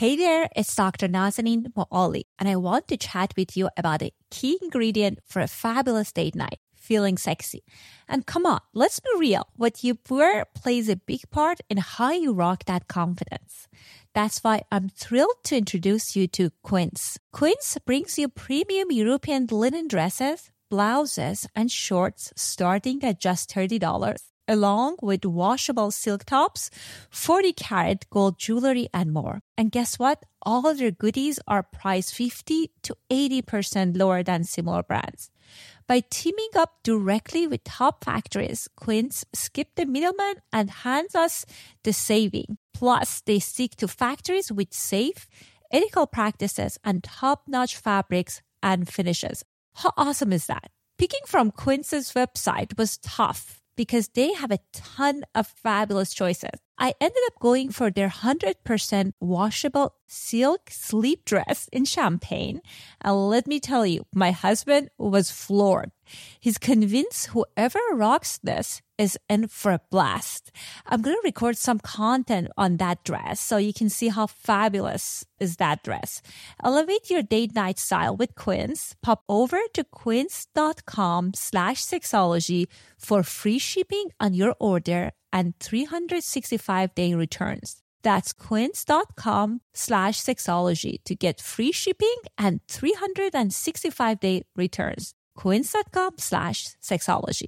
Hey there, it's Dr. Nazanin Moali, and I want to chat with you about a key ingredient for a fabulous date night, feeling sexy. And come on, let's be real. What you wear plays a big part in how you rock that confidence. That's why I'm thrilled to introduce you to Quince. Quince brings you premium European linen dresses, blouses, and shorts starting at just $30, along with washable silk tops, 40-karat gold jewelry, and more. And guess what? All of their goodies are priced 50 to 80% lower than similar brands. By teaming up directly with top factories, Quince skipped the middleman and hands us the saving. Plus, they stick to factories with safe, ethical practices and top-notch fabrics and finishes. How awesome is that? Picking from Quince's website was tough because they have a ton of fabulous choices. I ended up going for their 100% washable silk sleep dress in champagne. And let me tell you, my husband was floored. He's convinced whoever rocks this is in for a blast. I'm going to record some content on that dress so you can see how fabulous is that dress. Elevate your date night style with Quince. Pop over to quince.com/sexology for free shipping on your order and 365-day returns. That's quince.com/sexology to get free shipping and 365-day returns. Quince.com/sexology.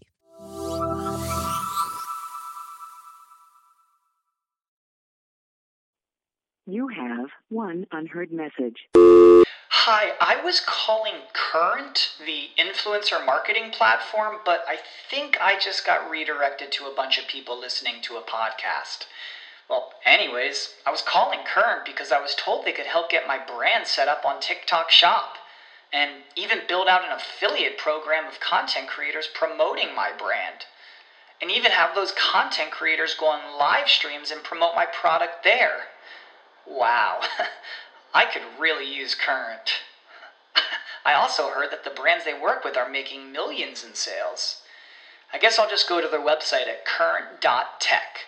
You have one unheard message. Hi, I was calling Current, the influencer marketing platform, but I think I just got redirected to a bunch of people listening to a podcast. Well, anyways, I was calling Current because I was told they could help get my brand set up on TikTok Shop and even build out an affiliate program of content creators promoting my brand. And even have those content creators go on live streams and promote my product there. Wow, I could really use Current. I also heard that the brands they work with are making millions in sales. I guess I'll just go to their website at current.tech.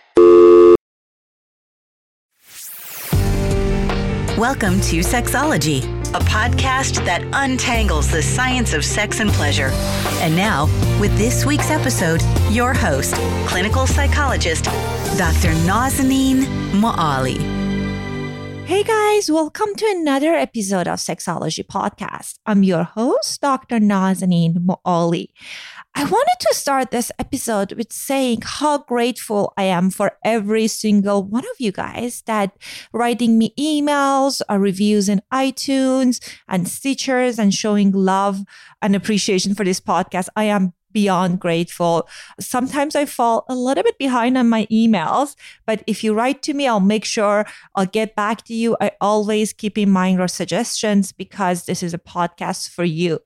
Welcome to Sexology, a podcast that untangles the science of sex and pleasure. And now, with this week's episode, your host, clinical psychologist, Dr. Nazanin Moali. Hey guys, welcome to another episode of Sexology Podcast. I'm your host, Dr. Nazanin Moali. I wanted to start this episode with saying how grateful I am for every single one of you guys that writing me emails or reviews in iTunes and Stitchers and showing love and appreciation for this podcast. I am beyond grateful. Sometimes I fall a little bit behind on my emails, but if you write to me, I'll make sure I'll get back to you. I always keep in mind your suggestions because this is a podcast for you.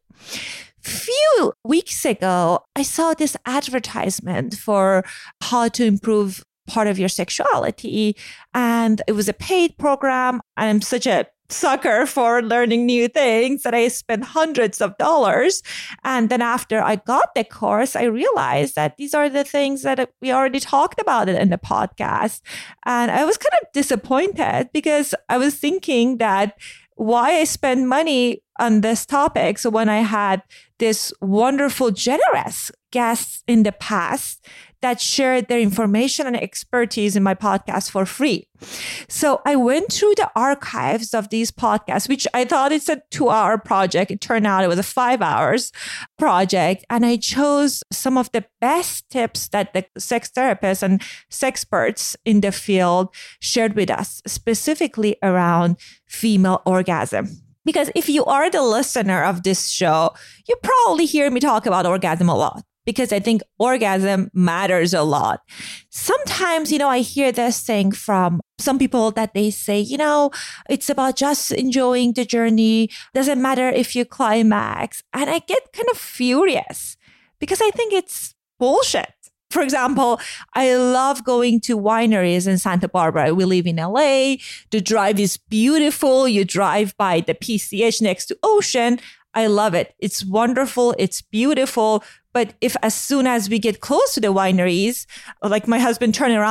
Few weeks ago, I saw this advertisement for how to improve part of your sexuality, and it was a paid program. I'm such a sucker for learning new things that I spent hundreds of dollars. And then after I got the course, I realized that these are the things that we already talked about it in the podcast. And I was kind of disappointed because I was thinking that why I spend money on this topic. So when I had this wonderful, generous guests in the past that shared their information and expertise in my podcast for free. So I went through the archives of these podcasts, which I thought it's a 2-hour project. It turned out it was a 5 hours project. And I chose some of the best tips that the sex therapists and sexperts in the field shared with us, specifically around female orgasm. Because if you are the listener of this show, you probably hear me talk about orgasm a lot, because I think orgasm matters a lot. Sometimes, I hear this thing from some people that they say, it's about just enjoying the journey. Doesn't matter if you climax. And I get kind of furious because I think it's bullshit. For example, I love going to wineries in Santa Barbara. We live in LA. The drive is beautiful. You drive by the PCH next to ocean. I love it. It's wonderful. It's beautiful. But if as soon as we get close to the wineries, like my husband turn around and say, oh,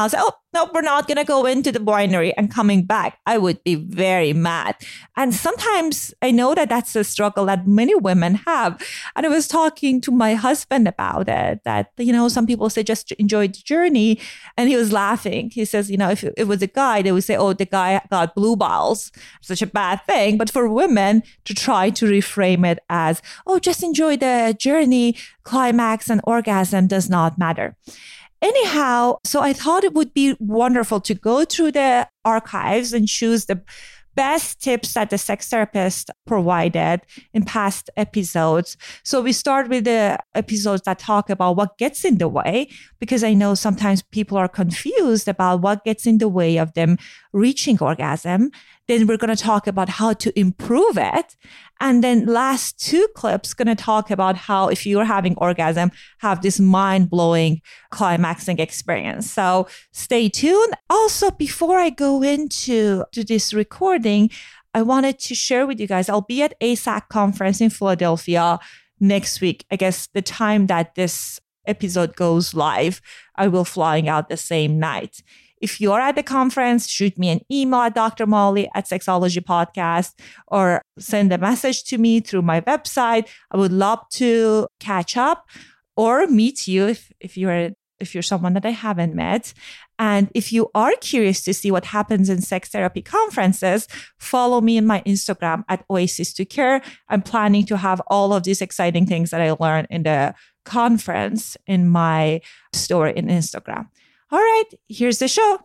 nope, we're not going to go into the winery and coming back, I would be very mad. And sometimes I know that that's a struggle that many women have. And I was talking to my husband about it, that, some people say just enjoy the journey. And he was laughing. He says, if it was a guy, they would say, oh, the guy got blue balls, such a bad thing. But for women to try to reframe it as, oh, just enjoy the journey, climax and orgasm does not matter. Anyhow, so I thought it would be wonderful to go through the archives and choose the best tips that the sex therapist provided in past episodes. So we start with the episodes that talk about what gets in the way, because I know sometimes people are confused about what gets in the way of them reaching orgasm. Then we're going to talk about how to improve it. And then last two clips going to talk about how if you're having orgasm, have this mind-blowing climaxing experience. So stay tuned. Also, before I go into this recording, I wanted to share with you guys, I'll be at ASAC conference in Philadelphia next week. I guess the time that this episode goes live, I will flying out the same night. If you're at the conference, shoot me an email at Dr. Molly at Sexology Podcast, or send a message to me through my website. I would love to catch up or meet you if you're someone that I haven't met. And if you are curious to see what happens in sex therapy conferences, follow me in my Instagram at Oasis2Care. I'm planning to have all of these exciting things that I learned in the conference in my story in Instagram. All right, here's the show.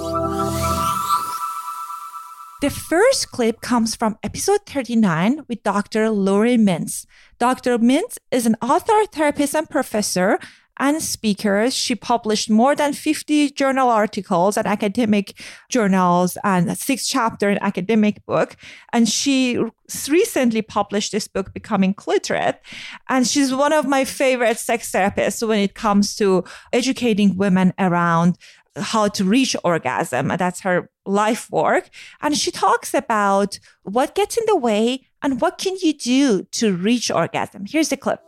The first clip comes from episode 39 with Dr. Lori Mintz. Dr. Mintz is an author, therapist, and professor and speaker. She published more than 50 journal articles and academic journals and 6 chapters in academic book. And she recently published this book, Becoming Clitorate. And she's one of my favorite sex therapists when it comes to educating women around how to reach orgasm. That's her life work. And she talks about what gets in the way and what can you do to reach orgasm. Here's the clip.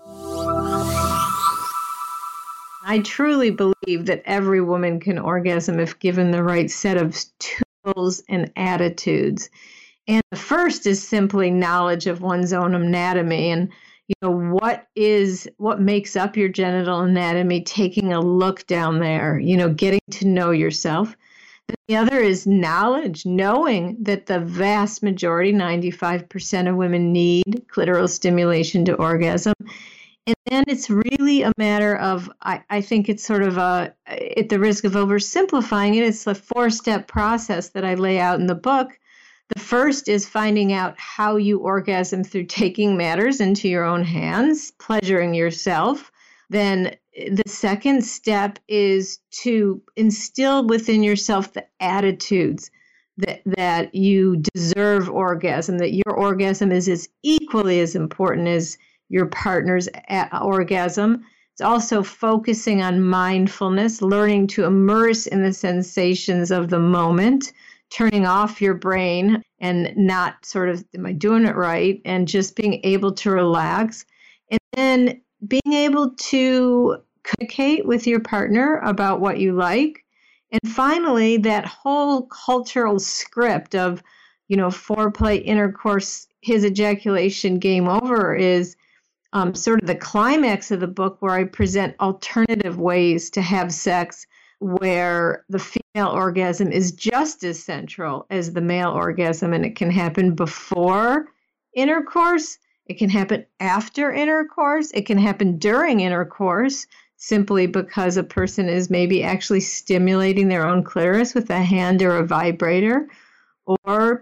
I truly believe that every woman can orgasm if given the right set of tools and attitudes. And the first is simply knowledge of one's own anatomy and, what makes up your genital anatomy, taking a look down there, getting to know yourself. The other is knowledge, knowing that the vast majority, 95% of women need clitoral stimulation to orgasm. And then it's really a matter of, I think it's sort of at the risk of oversimplifying it, it's a 4-step process that I lay out in the book. The first is finding out how you orgasm through taking matters into your own hands, pleasuring yourself. Then the second step is to instill within yourself the attitudes that you deserve orgasm, that your orgasm is as equally as important as your partner's orgasm. It's also focusing on mindfulness, learning to immerse in the sensations of the moment, turning off your brain and not sort of, am I doing it right? And just being able to relax. And then being able to communicate with your partner about what you like. And finally, that whole cultural script of, foreplay, intercourse, his ejaculation, game over is sort of the climax of the book, where I present alternative ways to have sex where the female orgasm is just as central as the male orgasm, and it can happen before intercourse, it can happen after intercourse, it can happen during intercourse, simply because a person is maybe actually stimulating their own clitoris with a hand or a vibrator. Or,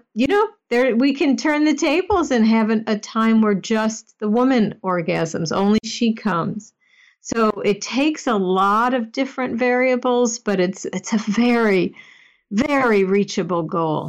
we can turn the tables and have a time where just the woman orgasms, only she comes. So it takes a lot of different variables, but it's a very, very reachable goal.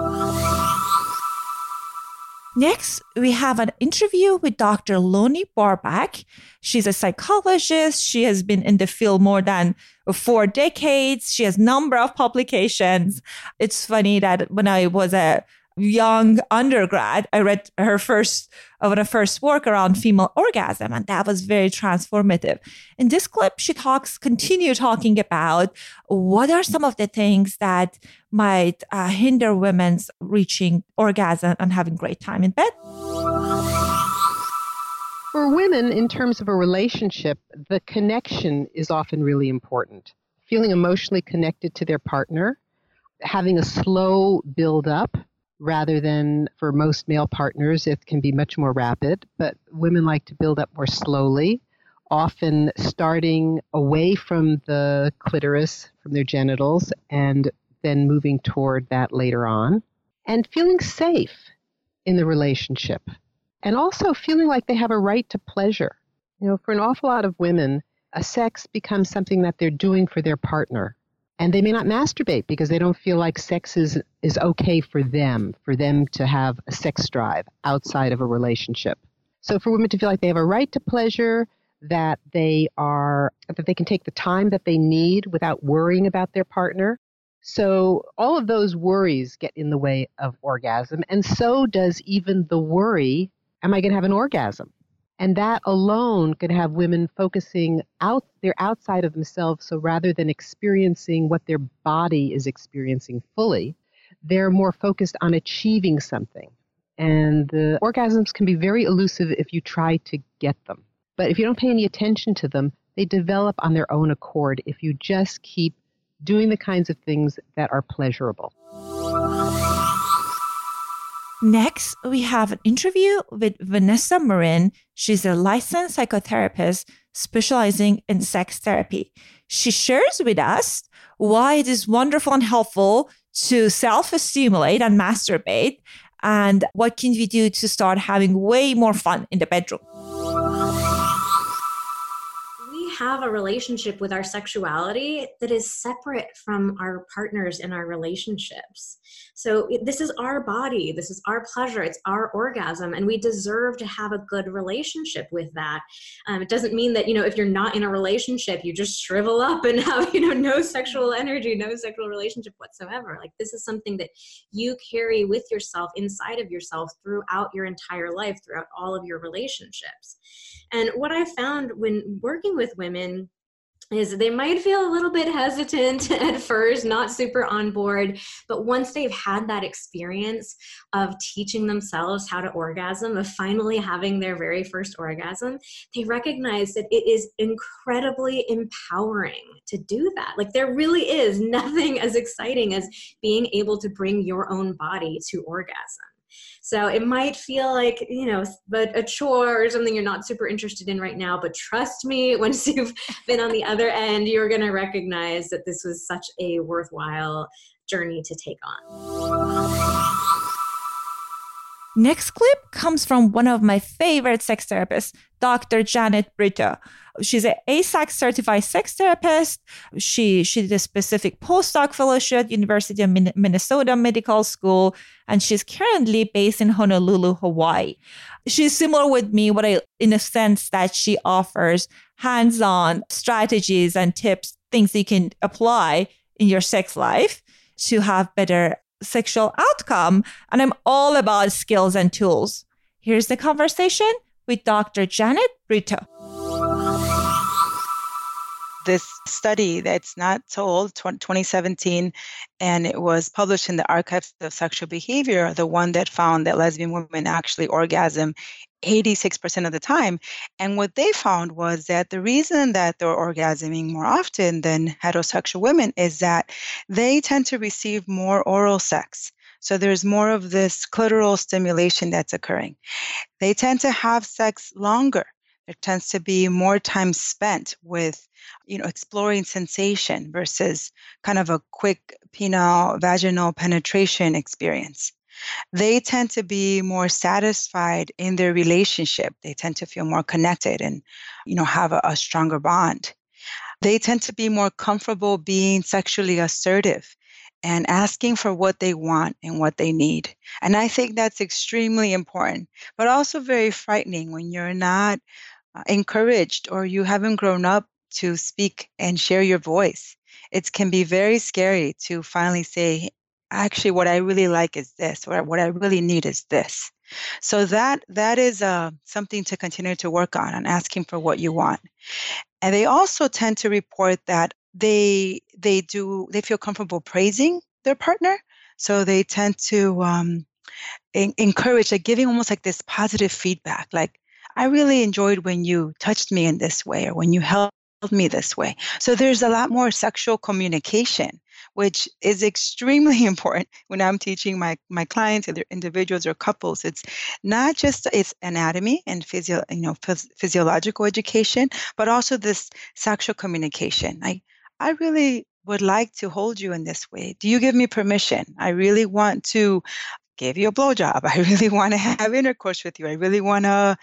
Next, we have an interview with Dr. Loni Barbach. She's a psychologist. She has been in the field more than 4 decades. She has a number of publications. It's funny that when I was a young undergrad. I read her first work around female orgasm, and that was very transformative. In this clip, she continue talking about what are some of the things that might hinder women's reaching orgasm and having great time in bed. For women, in terms of a relationship, the connection is often really important. Feeling emotionally connected to their partner, having a slow build up rather than for most male partners, it can be much more rapid, but women like to build up more slowly, often starting away from the clitoris, from their genitals, and then moving toward that later on. And feeling safe in the relationship. And also feeling like they have a right to pleasure. You know, for an awful lot of women, a sex becomes something that they're doing for their partner. And they may not masturbate because they don't feel like sex is okay for them to have a sex drive outside of a relationship. So for women to feel like they have a right to pleasure, that they can take the time that they need without worrying about their partner. So all of those worries get in the way of orgasm. And so does even the worry, am I going to have an orgasm? And that alone could have women focusing they're outside of themselves. So rather than experiencing what their body is experiencing fully, they're more focused on achieving something. And the orgasms can be very elusive if you try to get them. But if you don't pay any attention to them, they develop on their own accord if you just keep doing the kinds of things that are pleasurable. Next, we have an interview with Vanessa Marin. She's a licensed psychotherapist specializing in sex therapy. She shares with us why it is wonderful and helpful to self-stimulate and masturbate, and what can we do to start having way more fun in the bedroom. Have a relationship with our sexuality that is separate from our partners in our relationships. So this is our body, this is our pleasure, it's our orgasm, and we deserve to have a good relationship with that. It doesn't mean that, if you're not in a relationship, you just shrivel up and have, no sexual energy, no sexual relationship whatsoever. Like, this is something that you carry with yourself, inside of yourself, throughout your entire life, throughout all of your relationships. And what I found when working with women is they might feel a little bit hesitant at first, not super on board, but once they've had that experience of teaching themselves how to orgasm, of finally having their very first orgasm, they recognize that it is incredibly empowering to do that. Like, there really is nothing as exciting as being able to bring your own body to orgasm. So it might feel like, a chore or something you're not super interested in right now, but trust me, once you've been on the other end, you're going to recognize that this was such a worthwhile journey to take on. Next clip comes from one of my favorite sex therapists, Dr. Janet Brito. She's an AASECT certified sex therapist. She did a specific postdoc fellowship at University of Minnesota Medical School, and she's currently based in Honolulu, Hawaii. She's similar with me, in a sense that she offers hands-on strategies and tips, things you can apply in your sex life to have better sexual outcome. And I'm all about skills and tools. Here's the conversation with Dr. Janet Brito. This study that's not so old, 2017, and it was published in the Archives of Sexual Behavior, the one that found that lesbian women actually orgasm 86% of the time. And what they found was that the reason that they're orgasming more often than heterosexual women is that they tend to receive more oral sex. So there's more of this clitoral stimulation that's occurring. They tend to have sex longer. There tends to be more time spent with, exploring sensation versus kind of a quick penile vaginal penetration experience. They tend to be more satisfied in their relationship. They tend to feel more connected and, have a stronger bond. They tend to be more comfortable being sexually assertive and asking for what they want and what they need. And I think that's extremely important, but also very frightening when you're not encouraged or you haven't grown up to speak and share your voice. It can be very scary to finally say, actually what I really like is this, or what I really need is this. So that is something to continue to work on asking for what you want. And they also tend to report that they feel comfortable praising their partner. So they tend to encourage, like giving almost like this positive feedback, like, I really enjoyed when you touched me in this way, or when you held me this way. So there's a lot more sexual communication, which is extremely important when I'm teaching my clients, either individuals or couples. It's not just its anatomy and physiological education, but also this sexual communication. I really would like to hold you in this way. Do you give me permission? I really want to give you a blowjob. I really want to have intercourse with you. I really want to,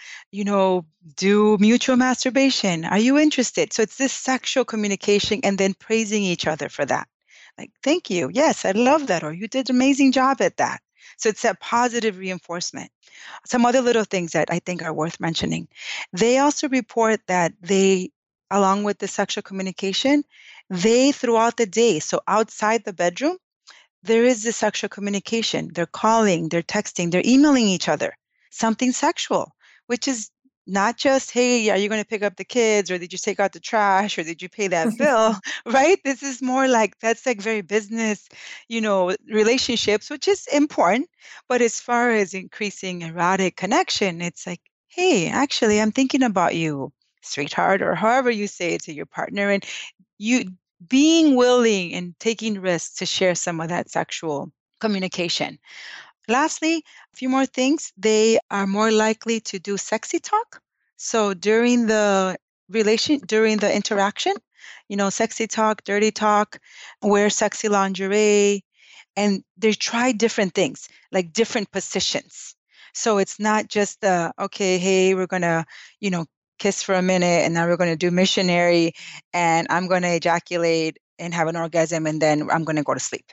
do mutual masturbation. Are you interested? So it's this sexual communication and then praising each other for that. Like, thank you. Yes, I love that. Or you did an amazing job at that. So it's that positive reinforcement. Some other little things that I think are worth mentioning. They also report that along with the sexual communication, throughout the day, so outside the bedroom, there is this sexual communication. They're calling, they're texting, they're emailing each other, something sexual, which is not just, hey, are you going to pick up the kids, or did you take out the trash, or did you pay that bill, right? This is more like, that's like very business, relationships, which is important. But as far as increasing erotic connection, it's like, hey, actually, I'm thinking about you, sweetheart, or however you say it to your partner. And you being willing and taking risks to share some of that sexual communication. Lastly, a few more things. They are more likely to do sexy talk. So during the interaction, sexy talk, dirty talk, wear sexy lingerie, and they try different things, like different positions. So it's not just okay, hey, we're going to, kiss for a minute, and now we're going to do missionary, and I'm going to ejaculate and have an orgasm, and then I'm going to go to sleep.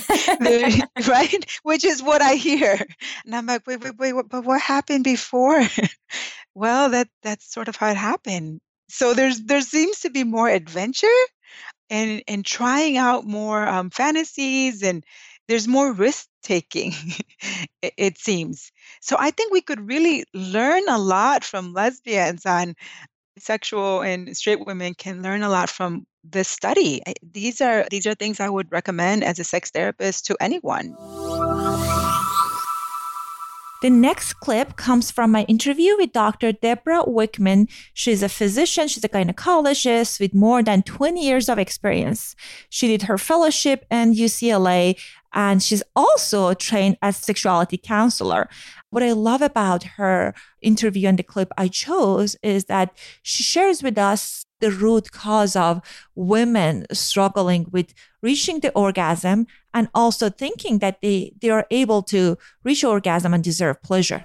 Right? Which is what I hear. And I'm like, wait, but what happened before? Well, that's sort of how it happened. So there seems to be more adventure and trying out more fantasies, and there's more risk taking, it seems. So I think we could really learn a lot from lesbians on sexual, and straight women can learn a lot from this study. These are things I would recommend as a sex therapist to anyone. The next clip comes from my interview with Dr. Deborah Wickman. She's a physician, she's a gynecologist with more than 20 years of experience. She did her fellowship in UCLA, and she's also trained as sexuality counselor. What I love about her interview and the clip I chose is that she shares with us the root cause of women struggling with reaching the orgasm, and also thinking that they are able to reach orgasm and deserve pleasure.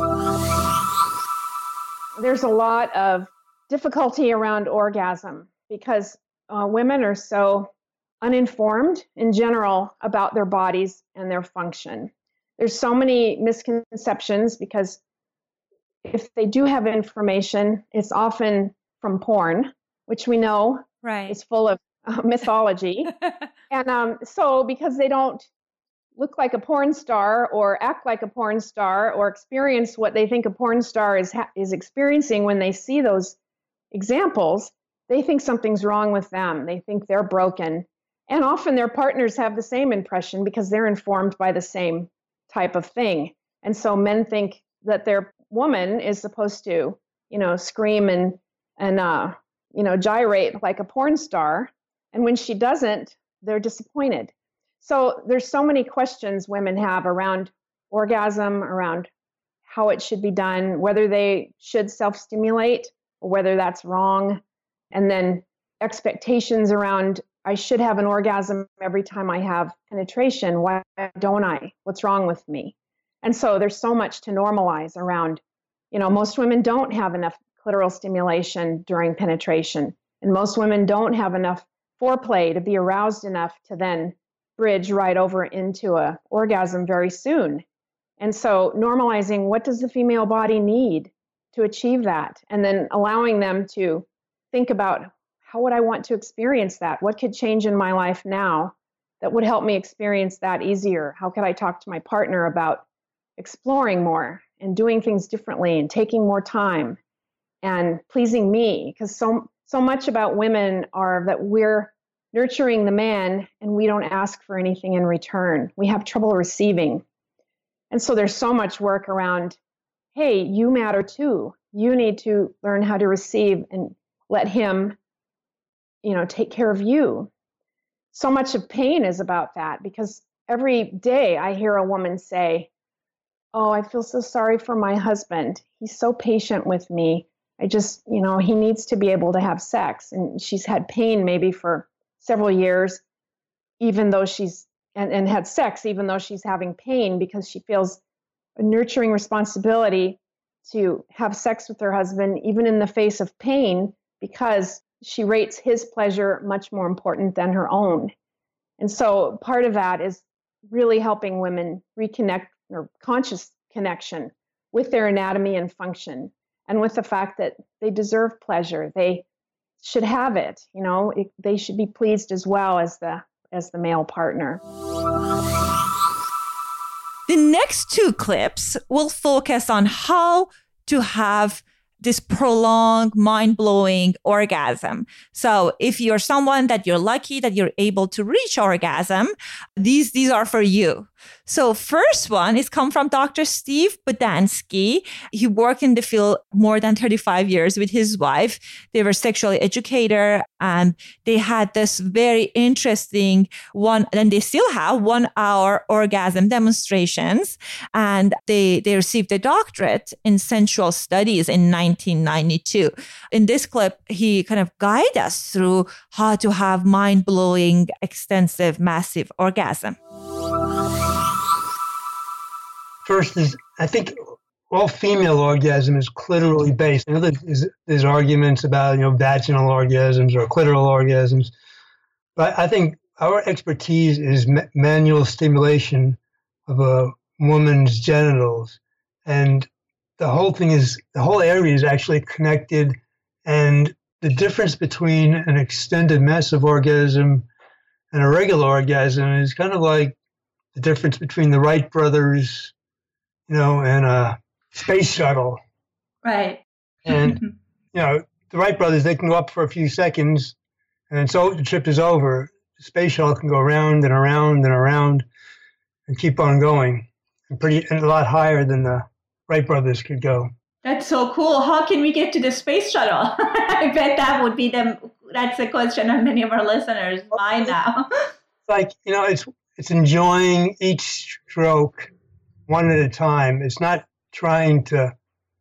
There's a lot of difficulty around orgasm because women are so uninformed in general about their bodies and their function. There's so many misconceptions because if they do have information, it's often from porn, which we know is full of mythology. And so because they don't look like a porn star or act like a porn star or experience what they think a porn star is experiencing when they see those examples, they think something's wrong with them. They think they're broken. And often their partners have the same impression because they're informed by the same type of thing. And so men think that their woman is supposed to, scream and gyrate like a porn star. And when she doesn't, they're disappointed. So there's so many questions women have around orgasm, around how it should be done, whether they should self-stimulate or whether that's wrong. And then expectations around, I should have an orgasm every time I have penetration. Why don't I? What's wrong with me? And so there's so much to normalize around, most women don't have enough clitoral stimulation during penetration. And most women don't have enough foreplay to be aroused enough to then bridge right over into an orgasm very soon. And so normalizing, what does the female body need to achieve that? And then allowing them to think about, how would I want to experience that? What could change in my life now that would help me experience that easier? How could I talk to my partner about exploring more and doing things differently and taking more time and pleasing me? Because so much about women are that we're nurturing the man and we don't ask for anything in return. We have trouble receiving. And so there's so much work around, hey, you matter too. You need to learn how to receive and let him, take care of you. So much of pain is about that, because every day I hear a woman say, oh, I feel so sorry for my husband. He's so patient with me. I just, he needs to be able to have sex. And she's had pain maybe for several years, even though and had sex, even though she's having pain, because she feels a nurturing responsibility to have sex with her husband, even in the face of pain, because she rates his pleasure much more important than her own. And so part of that is really helping women reconnect or conscious connection with their anatomy and function, and with the fact that they deserve pleasure. They should have it. They should be pleased as well as the male partner. The next two clips will focus on how to have this prolonged, mind-blowing orgasm. So if you're someone that you're lucky that you're able to reach orgasm, these are for you. So first one is come from Dr. Steve Bodansky. He worked in the field more than 35 years with his wife. They were sexually educated, and they had this very interesting and they still have 1 hour orgasm demonstrations. And they received a doctorate in sensual studies in 1992. In this clip, he kind of guides us through how to have mind-blowing, extensive, massive orgasm. First is, I think all female orgasm is clitorally based. I know there's arguments about, vaginal orgasms or clitoral orgasms, but I think our expertise is manual stimulation of a woman's genitals. And the whole area is actually connected. And the difference between an extended massive orgasm and a regular orgasm is kind of like the difference between the Wright brothers, and a space shuttle. Right. And, the Wright brothers, they can go up for a few seconds, and so the trip is over. The space shuttle can go around and around and around and keep on going, and a lot higher than the Wright brothers could go. That's so cool. How can we get to the space shuttle? I bet that would be that's a question on many of our listeners' mind now. It's like, it's enjoying each stroke one at a time. It's not trying to,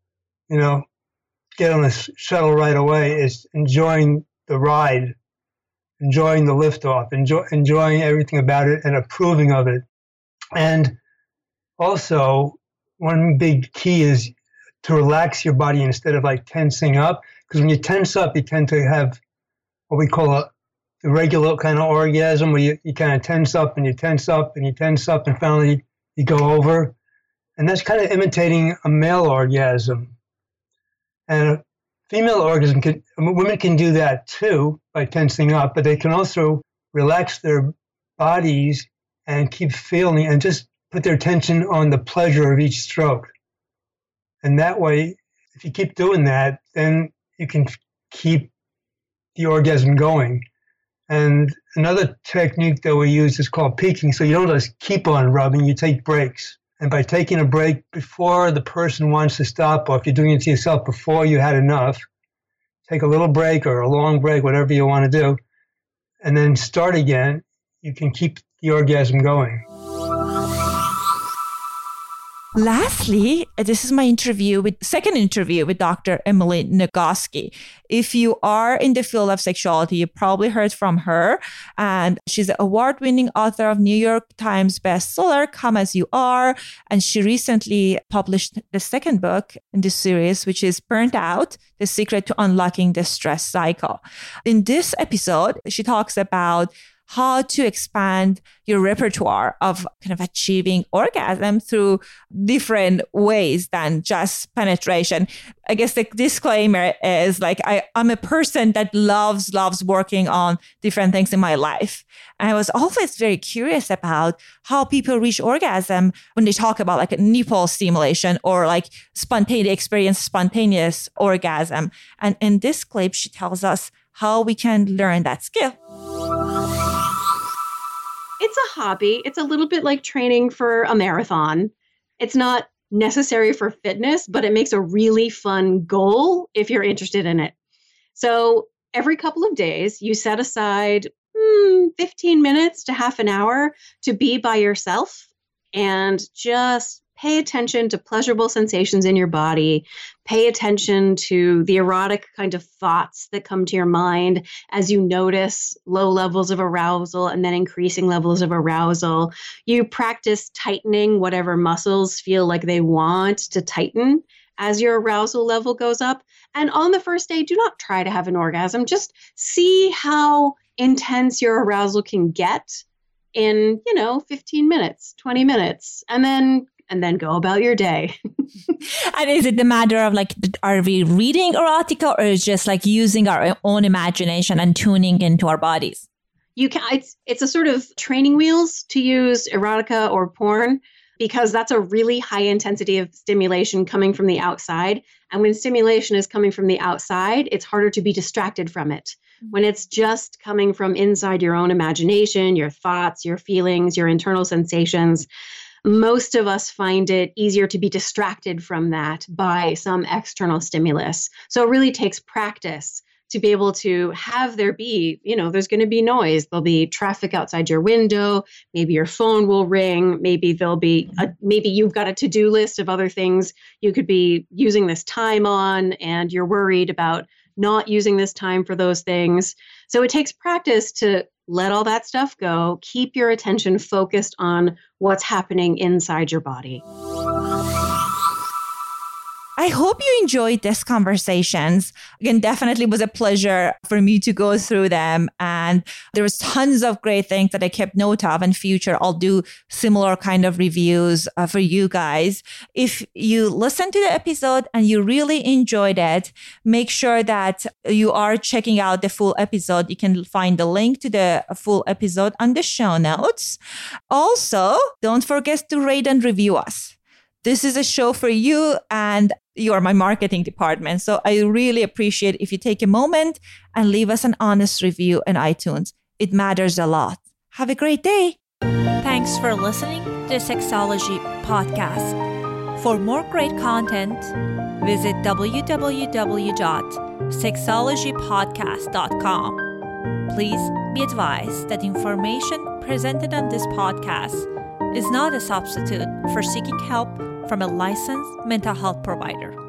get on a shuttle right away. It's enjoying the ride, enjoying the liftoff, enjoying everything about it and approving of it. And also, one big key is to relax your body instead of like tensing up. Because when you tense up, you tend to have what we call the regular kind of orgasm, where you kind of tense up and you tense up and you tense up and finally you go over. And that's kind of imitating a male orgasm. And a female orgasm, women can do that too by tensing up, but they can also relax their bodies and keep feeling and just put their attention on the pleasure of each stroke. And that way, if you keep doing that, then you can keep the orgasm going. And another technique that we use is called peaking. So you don't just keep on rubbing, you take breaks. And by taking a break before the person wants to stop, or if you're doing it to yourself before you had enough, take a little break or a long break, whatever you want to do, and then start again, you can keep the orgasm going. Lastly, this is my second interview with Dr. Emily Nagoski. If you are in the field of sexuality, you probably heard from her. And she's an award-winning author of New York Times bestseller, Come As You Are. And she recently published the second book in this series, which is Burnt Out, The Secret to Unlocking the Stress Cycle. In this episode, she talks about how to expand your repertoire of kind of achieving orgasm through different ways than just penetration. I guess the disclaimer is like, I'm a person that loves working on different things in my life. And I was always very curious about how people reach orgasm when they talk about like a nipple stimulation or like spontaneous orgasm. And in this clip, she tells us how we can learn that skill. It's a hobby. It's a little bit like training for a marathon. It's not necessary for fitness, but it makes a really fun goal if you're interested in it. So every couple of days, you set aside 15 minutes to half an hour to be by yourself and just pay attention to pleasurable sensations in your body. Pay attention to the erotic kind of thoughts that come to your mind as you notice low levels of arousal and then increasing levels of arousal. You practice tightening whatever muscles feel like they want to tighten as your arousal level goes up. And on the first day, do not try to have an orgasm. Just see how intense your arousal can get in, 15 minutes, 20 minutes, and then go about your day. And is it a matter of like, are we reading erotica or is just like using our own imagination and tuning into our bodies? It's a sort of training wheels to use erotica or porn, because that's a really high intensity of stimulation coming from the outside. And when stimulation is coming from the outside, it's harder to be distracted from it. When it's just coming from inside your own imagination, your thoughts, your feelings, your internal sensations, most of us find it easier to be distracted from that by some external stimulus. So it really takes practice to be able to have there be, there's going to be noise. There'll be traffic outside your window. Maybe your phone will ring. Maybe maybe you've got a to-do list of other things you could be using this time on, and you're worried about not using this time for those things. So it takes practice to let all that stuff go. Keep your attention focused on what's happening inside your body. I hope you enjoyed these conversations. Again, definitely was a pleasure for me to go through them. And there was tons of great things that I kept note of. In future, I'll do similar kind of reviews for you guys. If you listened to the episode and you really enjoyed it, make sure that you are checking out the full episode. You can find the link to the full episode on the show notes. Also, don't forget to rate and review us. This is a show for you, and you are my marketing department. So I really appreciate if you take a moment and leave us an honest review in iTunes. It matters a lot. Have a great day. Thanks for listening to the Sexology Podcast. For more great content, visit www.sexologypodcast.com. Please be advised that information presented on this podcast is not a substitute for seeking help from a licensed mental health provider.